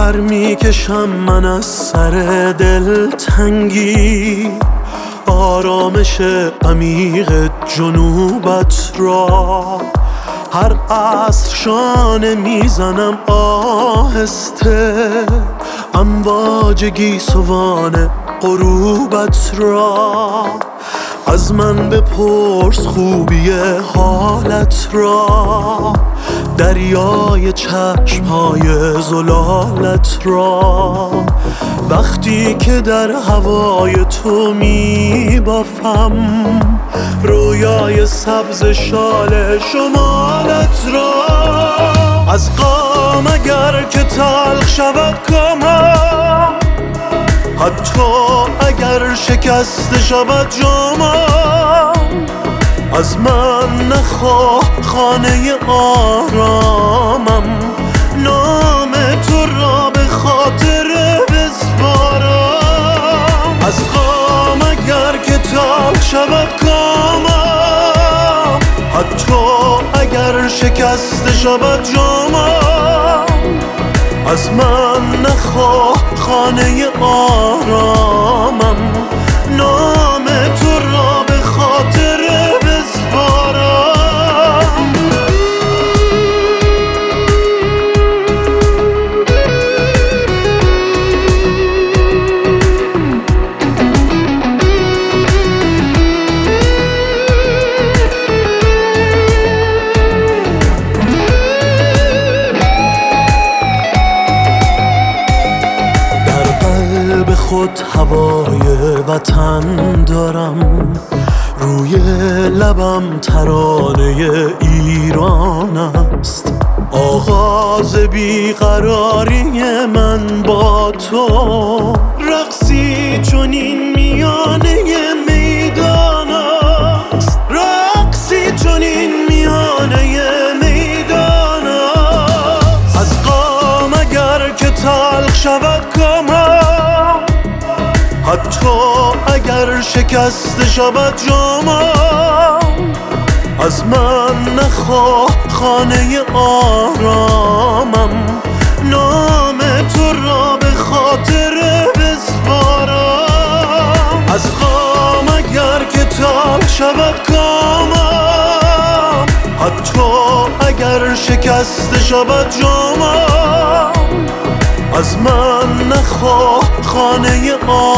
پر میکشم من از سر دلتنگی، آرامش عمیق جنوبت را. هر عصر شانه میزنم آهسته، امواج گیسوان غروبت را. از من بپرس خوبی حالت را، دریای چشمهای زلالت را. وقتی که در هوای تو میبافم رویای سبز شال شمالت را. از غم اگر که تلخ شود کامم، حتی اگر شکسته شود جامم، از من نخواه خانه آرامم، نام تو را به خاطر بسپارم. از غم اگر که تلخ شود کامم، حتی اگر شکسته شود جامم، از من نخواه خانه آرامم، نام تو را به خاطر بسپارم. خود هوای وطن دارم، روی لبم ترانه ایران است. آغاز بیقراری من با تو، رقصی چنین میانه میدان است، رقصی چنین میانه میدان است. از غم اگر که تلخ شود کامم، حتی اگر شکسته شود جامم، از من نخواه خانه آرامم، نام تو را به خاطر بسپارم. از غم اگر که تلخ شود کامم، حتی اگر شکسته شود جامم، از من نخواه خانه آرامم،